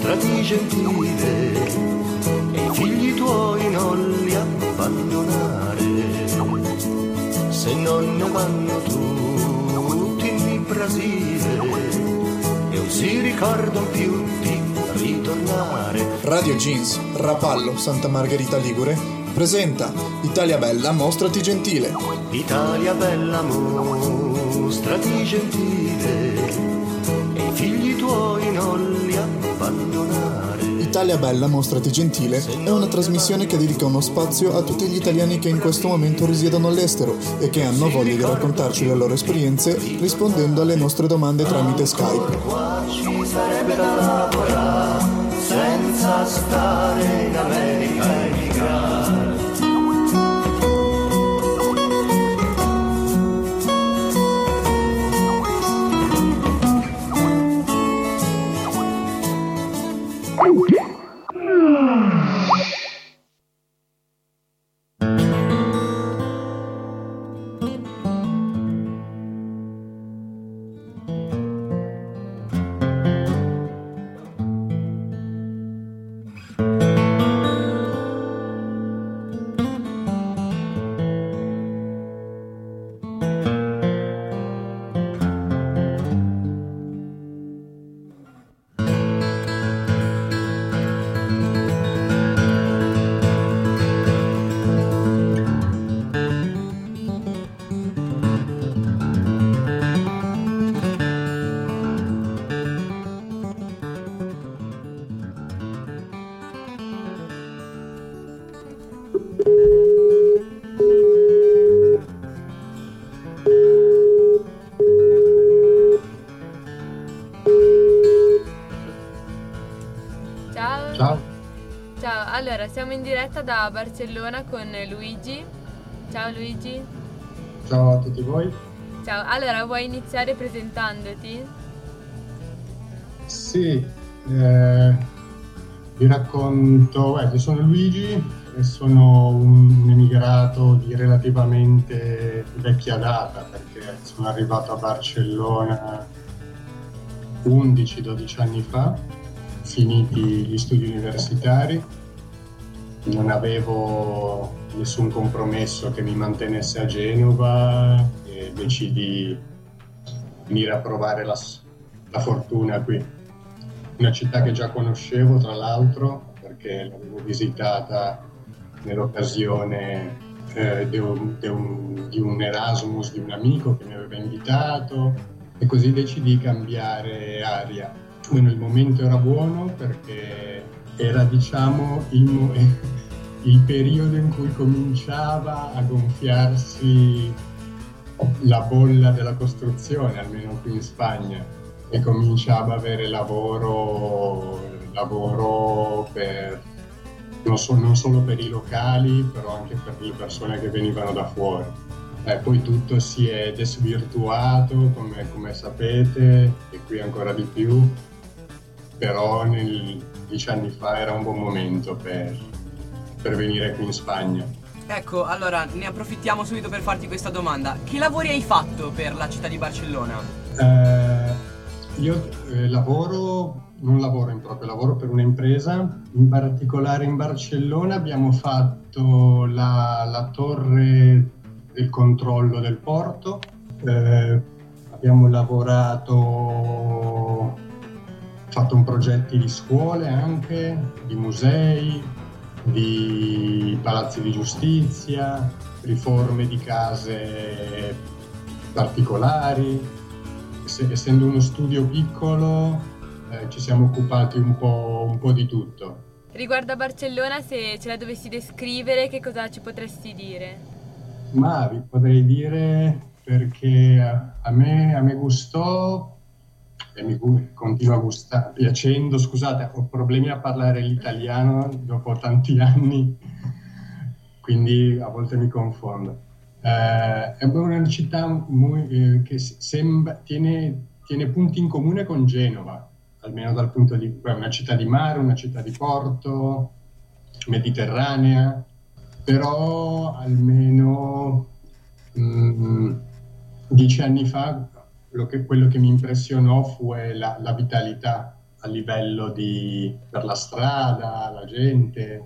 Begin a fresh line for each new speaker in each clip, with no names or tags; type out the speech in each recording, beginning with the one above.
mostrati gentile e i figli tuoi non li abbandonare, se non ne vanno tutti in Brasile e non si ricordano più di ritornare.
Radio Jeans, Rapallo, Santa Margherita Ligure presenta Italia Bella, mostrati gentile.
Italia bella, mostrati gentile e i figli tuoi non li abbandonare.
Italia Bella, mostrati gentile è una trasmissione che dedica uno spazio a tutti gli italiani che in questo momento risiedono all'estero e che hanno voglia di raccontarci le loro esperienze rispondendo alle nostre domande tramite Skype.
Qua ci sarebbe da lavorare senza stare in America a emigrare.
Allora, siamo in diretta da Barcellona con Luigi. Ciao Luigi.
Ciao a tutti voi.
Ciao, allora vuoi iniziare presentandoti?
Sì, vi racconto, io sono Luigi e sono un emigrato di relativamente vecchia data perché sono arrivato a Barcellona 11-12 anni fa, finiti gli studi universitari. Non avevo nessun compromesso che mi mantenesse a Genova e decisi di venire a provare la fortuna qui. Una città che già conoscevo, tra l'altro, perché l'avevo visitata nell'occasione di un Erasmus di un amico che mi aveva invitato, e così decidi di cambiare aria. Bueno, il momento era buono perché era, diciamo, il periodo in cui cominciava a gonfiarsi la bolla della costruzione, almeno qui in Spagna, e cominciava a avere lavoro per non solo per i locali, però anche per le persone che venivano da fuori. Poi tutto si è desvirtuato, come sapete, e qui ancora di più, però 10 anni fa era un buon momento per venire qui in Spagna.
Ecco, allora ne approfittiamo subito per farti questa domanda. Che lavori hai fatto per la città di Barcellona?
Io non lavoro in proprio, lavoro per un'impresa. In particolare in Barcellona abbiamo fatto la torre del controllo del porto, abbiamo fatto un progetti di scuole anche, di musei, di palazzi di giustizia, riforme di case particolari. Essendo uno studio piccolo, ci siamo occupati un po' di tutto.
Riguardo a Barcellona, se ce la dovessi descrivere, che cosa ci potresti dire?
Ma vi potrei dire, perché a me gustò e mi continua piacendo. Scusate, ho problemi a parlare l'italiano dopo tanti anni, quindi a volte mi confondo. È una città che tiene punti in comune con Genova, almeno dal punto di vista, una città di mare, una città di porto, mediterranea, però almeno 10 anni fa quello che mi impressionò fu la vitalità a livello per la strada, la gente.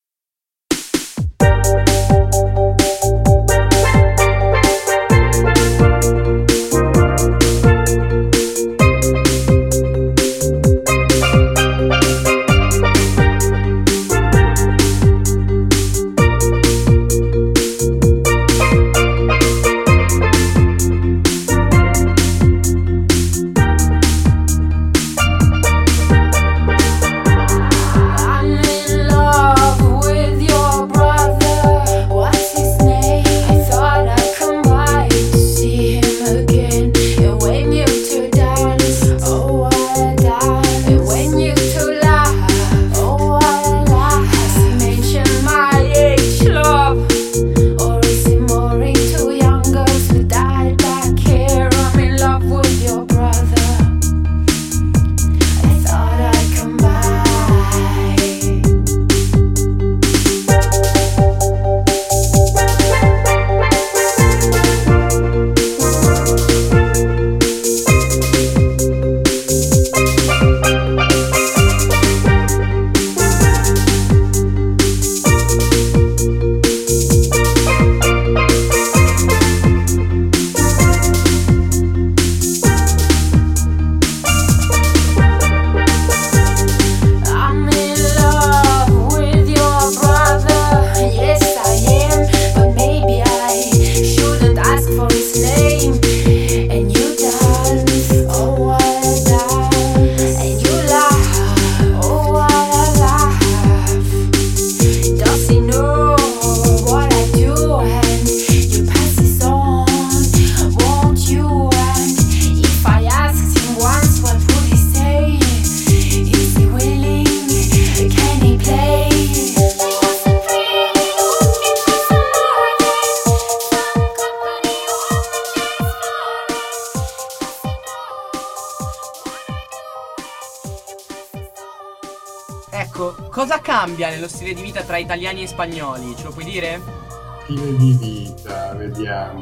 Ecco, cosa cambia nello stile di vita tra italiani e spagnoli? Ce lo puoi dire?
Stile di vita, vediamo.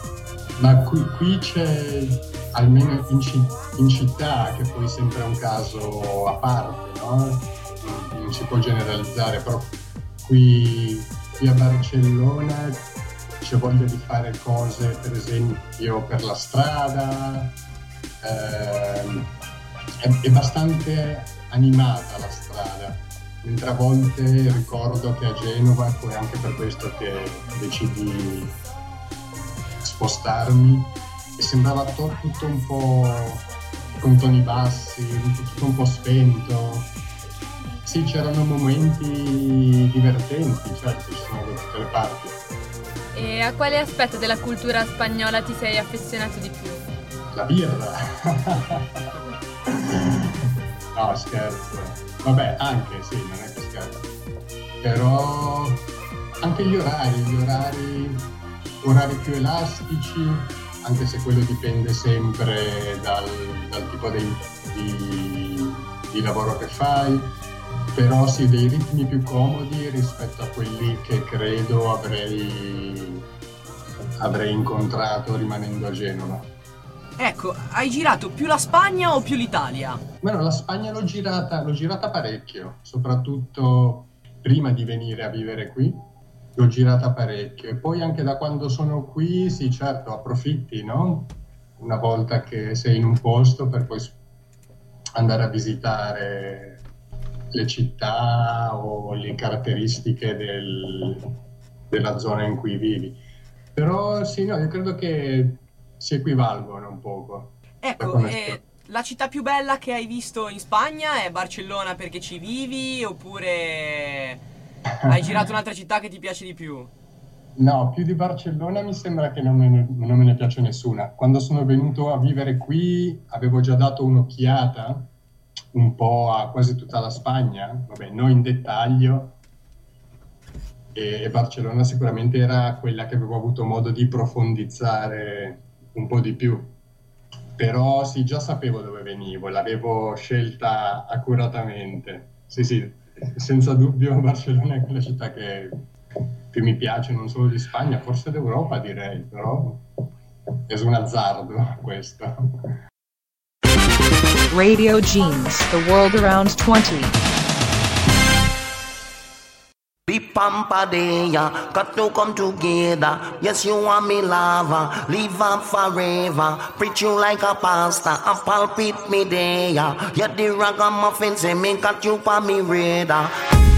Ma qui c'è, almeno in città, che poi sempre è un caso a parte, no? Non si può generalizzare, però qui a Barcellona c'è voglia di fare cose, per esempio, per la strada. È bastante animata la strada, mentre a volte ricordo che a Genova, poi anche per questo che decidi spostarmi, e sembrava tutto un po' con toni bassi, tutto un po' spento. Sì, c'erano momenti divertenti, certo, ci sono da tutte le parti.
E a quale aspetto della cultura spagnola ti sei affezionato di più?
La birra. No, scherzo. Vabbè, anche, sì, non è che scherzo. Però anche gli orari più elastici, anche se quello dipende sempre dal tipo di lavoro che fai. Però sì, dei ritmi più comodi rispetto a quelli che credo avrei incontrato rimanendo a Genova.
Ecco, hai girato più la Spagna o più l'Italia?
Bueno, la Spagna l'ho girata parecchio, soprattutto prima di venire a vivere qui, l'ho girata parecchio. E poi anche da quando sono qui, sì, certo, approfitti, no? Una volta che sei in un posto per poi andare a visitare le città o le caratteristiche della zona in cui vivi. Però sì, no, io credo che si equivalgono un poco.
Ecco, la città più bella che hai visto in Spagna è Barcellona perché ci vivi, oppure hai girato un'altra città che ti piace di più?
No, più di Barcellona mi sembra che non me ne piace nessuna. Quando sono venuto a vivere qui avevo già dato un'occhiata un po' a quasi tutta la Spagna, vabbè, non in dettaglio, e Barcellona sicuramente era quella che avevo avuto modo di profondizzare un po' di più. Però sì, già sapevo dove venivo, l'avevo scelta accuratamente. Sì, senza dubbio Barcellona è quella città che più mi piace, non solo di Spagna, forse d'Europa direi, però è un azzardo questo.
Radio Genes, the world around 20.
The Pampadea got to come together. Yes, you want me lava, live on forever. Preach you like a pastor, and palpate me there. Yet the ragamuffin say me got you for me radar.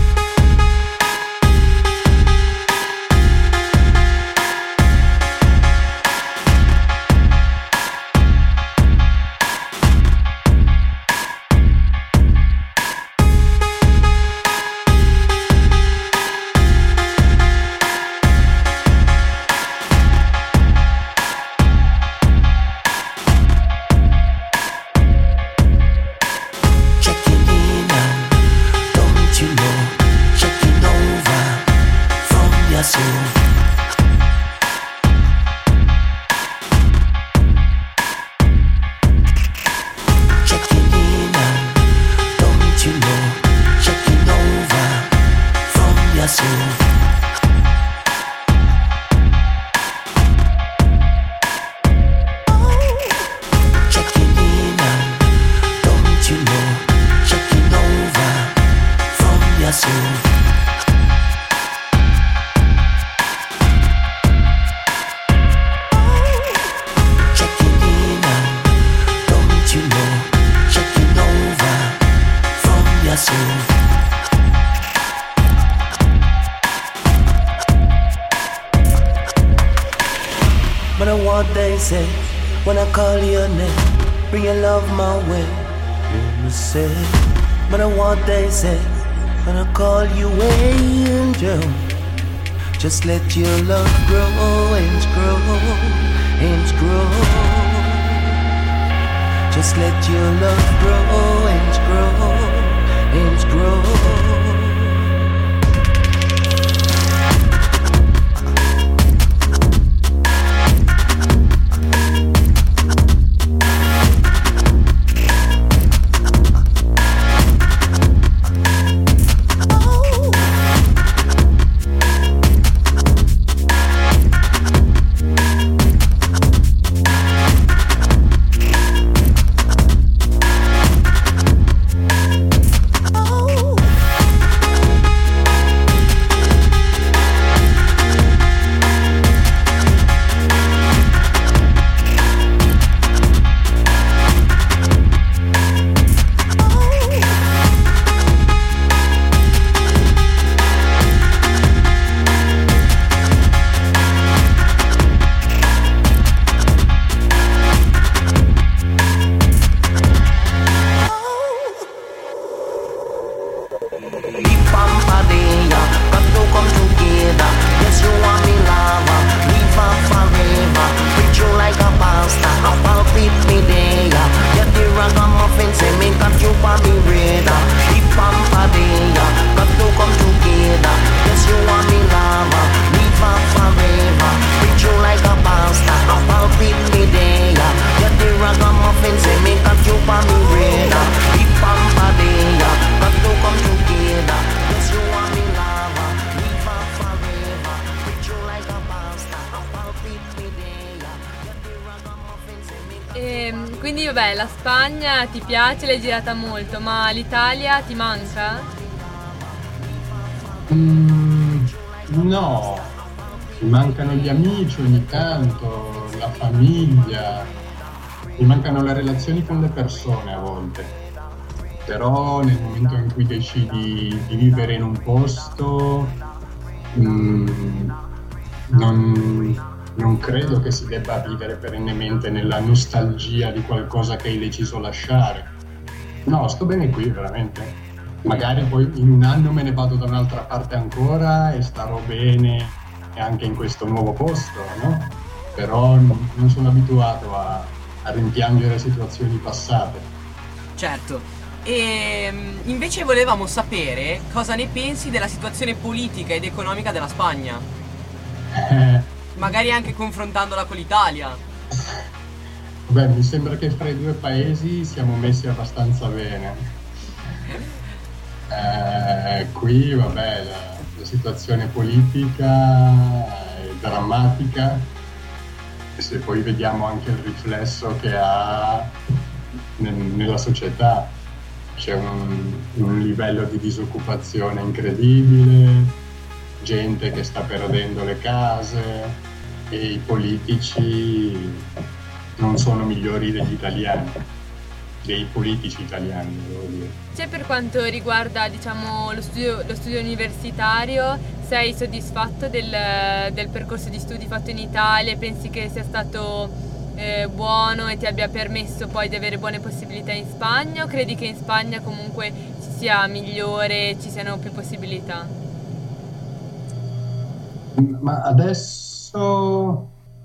Say, when I call your name, bring your love my way. Let me say, but what they say, when I call you angel, just let your love grow and grow and grow. Just let your love grow and grow and grow.
Quindi vabbè, la Spagna ti piace, l'hai girata molto, ma l'Italia ti manca?
No, mi mancano gli amici ogni tanto, la famiglia, mi mancano le relazioni con le persone a volte, però nel momento in cui decidi di vivere in un posto non credo che si debba vivere perennemente nella nostalgia di qualcosa che hai deciso lasciare. No, sto bene qui veramente. Magari poi in un anno me ne vado da un'altra parte ancora e starò bene anche in questo nuovo posto, no? Però non sono abituato a rimpiangere situazioni passate.
Certo. E invece volevamo sapere cosa ne pensi della situazione politica ed economica della Spagna. Magari anche confrontandola con l'Italia.
Beh, mi sembra che fra i due paesi siamo messi abbastanza bene. Qui, vabbè, la situazione politica è drammatica, e se poi vediamo anche il riflesso che ha nella società. C'è un livello di disoccupazione incredibile, gente che sta perdendo le case e i politici non sono migliori degli italiani, dei politici italiani, devo dire.
Cioè, per quanto riguarda, diciamo, lo studio universitario, sei soddisfatto del percorso di studi fatto in Italia? Pensi che sia stato buono e ti abbia permesso poi di avere buone possibilità in Spagna, o credi che in Spagna comunque ci sia migliore, ci siano più possibilità?
Ma adesso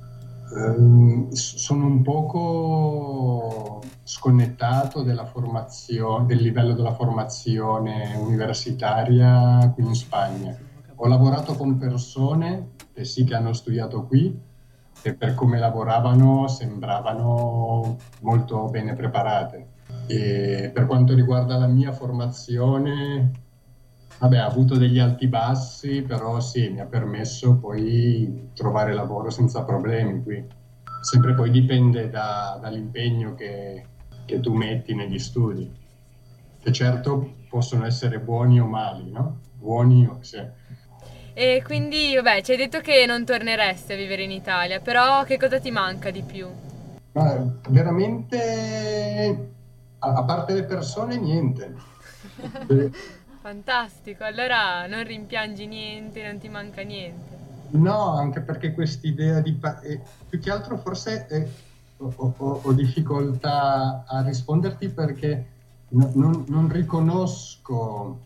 sono un poco sconnettato del livello della formazione universitaria qui in Spagna. Ho lavorato con persone che sì che hanno studiato qui, che per come lavoravano sembravano molto bene preparate. E per quanto riguarda la mia formazione, vabbè, ha avuto degli alti bassi, però sì, mi ha permesso poi trovare lavoro senza problemi qui. Sempre poi dipende dall'impegno che tu metti negli studi, che certo possono essere buoni o mali, no? Buoni o sì.
E quindi, vabbè, ci hai detto che non torneresti a vivere in Italia, però che cosa ti manca di più?
Ma veramente, a parte le persone, niente.
Fantastico, allora non rimpiangi niente, non ti manca niente.
No, anche perché quest'idea più che altro forse ho difficoltà a risponderti perché non riconosco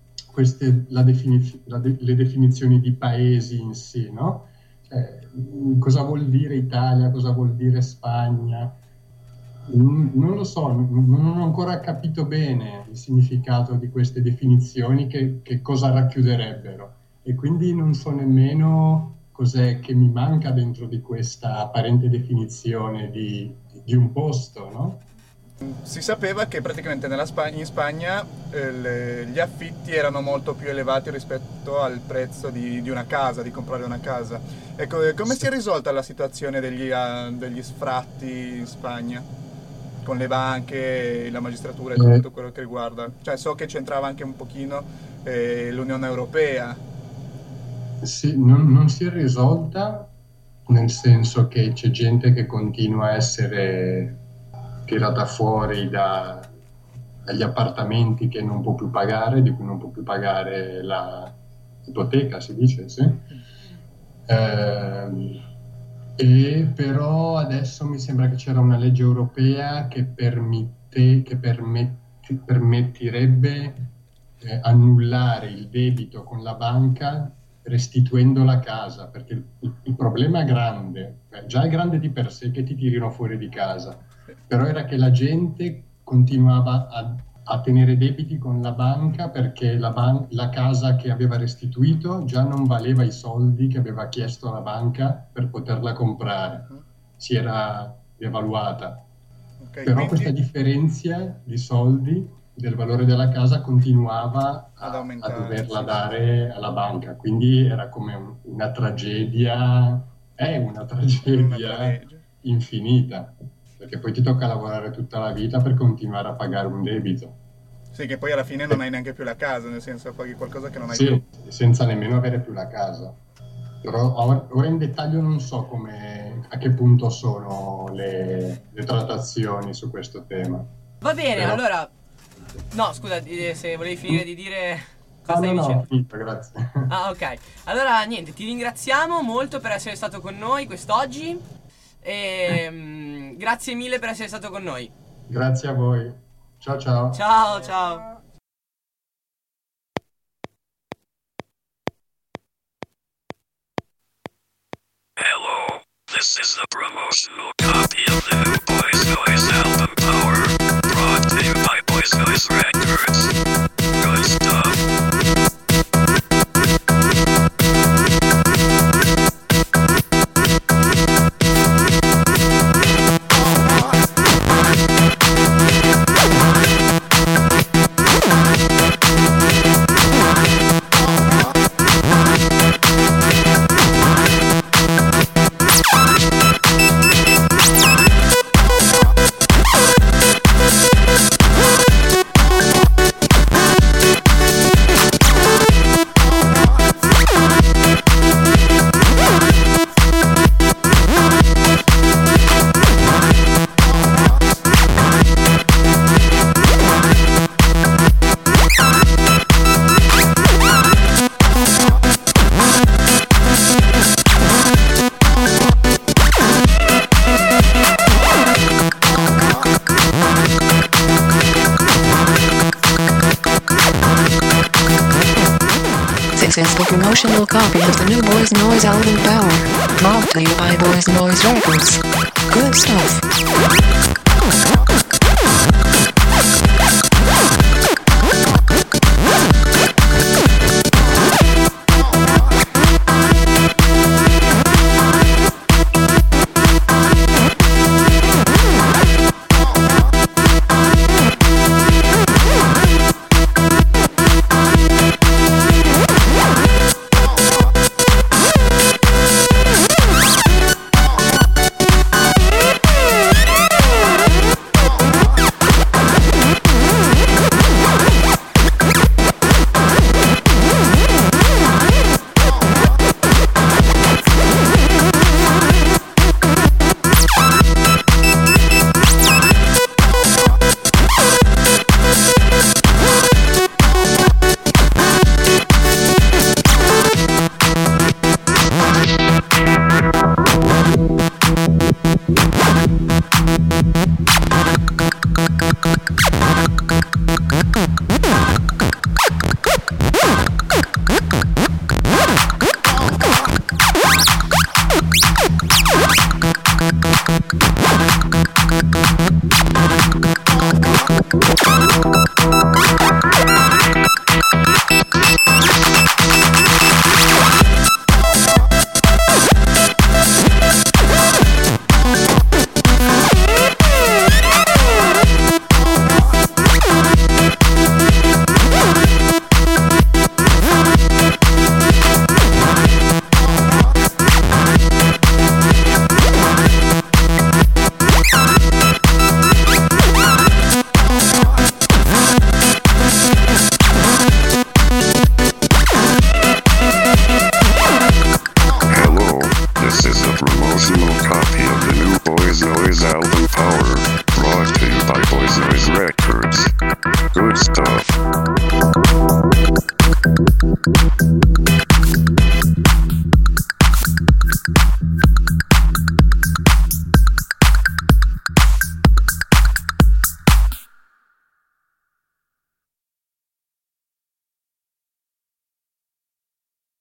le definizioni di paesi in sé, no? Cioè, cosa vuol dire Italia, cosa vuol dire Spagna? Non lo so, non ho ancora capito bene il significato di queste definizioni, che cosa racchiuderebbero, e quindi non so nemmeno cos'è che mi manca dentro di questa apparente definizione di un posto, no?
Si sapeva che praticamente in Spagna gli affitti erano molto più elevati rispetto al prezzo di una casa, di comprare una casa. Ecco, come si è risolta la situazione degli sfratti in Spagna? Con le banche, la magistratura e tutto quello che riguarda. Cioè, so che c'entrava anche un pochino l'Unione Europea.
Sì, non si è risolta, nel senso che c'è gente che continua a essere tirata fuori dagli appartamenti che non può più pagare, di cui non può più pagare l'ipoteca, si dice, sì? E però adesso mi sembra che c'era una legge europea che permetterebbe annullare il debito con la banca restituendo la casa, perché il problema è grande, già è grande di per sé che ti tirino fuori di casa, però era che la gente continuava a tenere debiti con la banca perché la casa che aveva restituito già non valeva i soldi che aveva chiesto alla banca per poterla comprare, si era devaluata.
Okay,
però
quindi
questa differenza di soldi del valore della casa continuava a doverla dare alla banca, quindi era come una tragedia, infinita, perché poi ti tocca lavorare tutta la vita per continuare a pagare un debito.
Sì, che poi alla fine non hai neanche più la casa, nel senso paghi qualcosa che non hai
più.
Sì,
senza nemmeno avere più la casa. Però ora in dettaglio non so a che punto sono le trattazioni su questo tema.
Va bene, allora... No, scusa, se volevi finire di dire... Cosa stai dicendo?
No, finito, grazie.
Ah, ok. Allora, niente, ti ringraziamo molto per essere stato con noi quest'oggi e grazie mille per essere stato con noi.
Grazie a voi. Ciao ciao.
Ciao ciao.
Hello, this is the promotional copy of the new Boys Noise album Power, brought to you by Boys Noise Records. Good stuff.
This is the promotional copy of the new Boys Noise album Power, brought to you by Boys Noise Records. Good stuff.